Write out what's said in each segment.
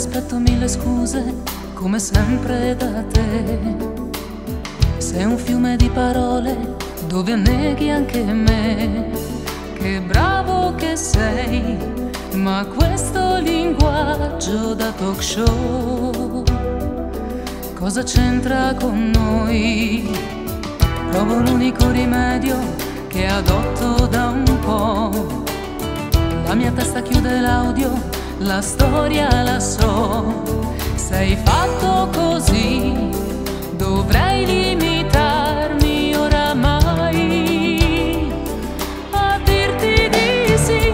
aspetto mille scuse, come sempre da te. Sei un fiume di parole dove anneghi anche me. Che bravo che sei, ma questo linguaggio da talk show cosa c'entra con noi? Provo l'unico rimedio che adotto da un po'. La mia testa chiude l'audio, la storia la so. Sei fatto così, dovrei limitarmi oramai a dirti di sì.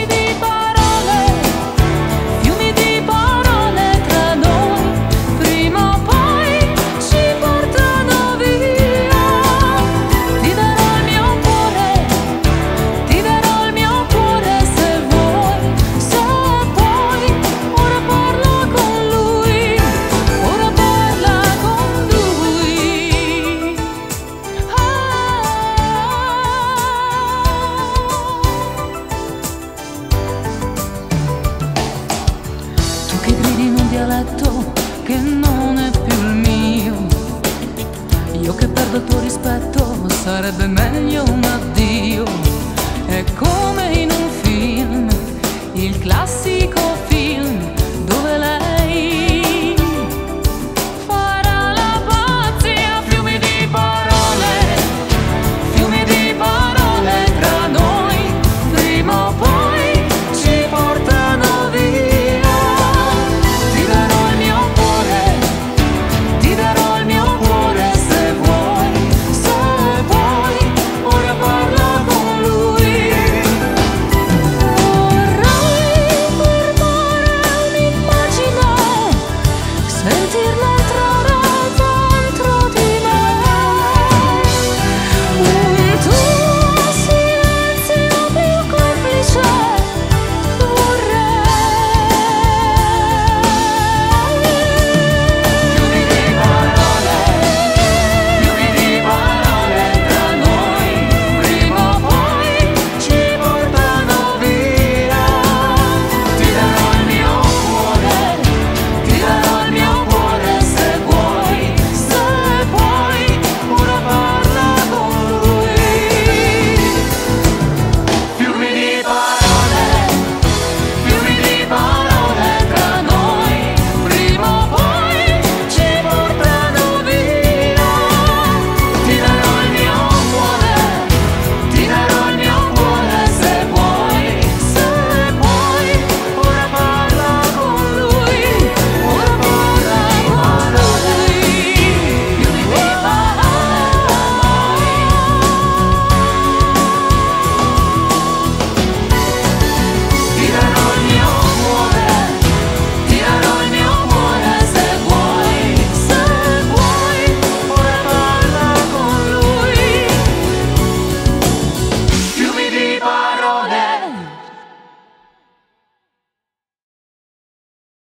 Fiumi di parole tra noi, prima o poi ci portano via. Ti darò il mio cuore, ti darò il mio cuore se vuoi, se puoi. Ora parla con lui, ora parla con lui. Tu che gridi in un dialetto che non è più il mio, io che perdo il tuo rispetto, sarebbe meglio un addio. È come in un film, il classico film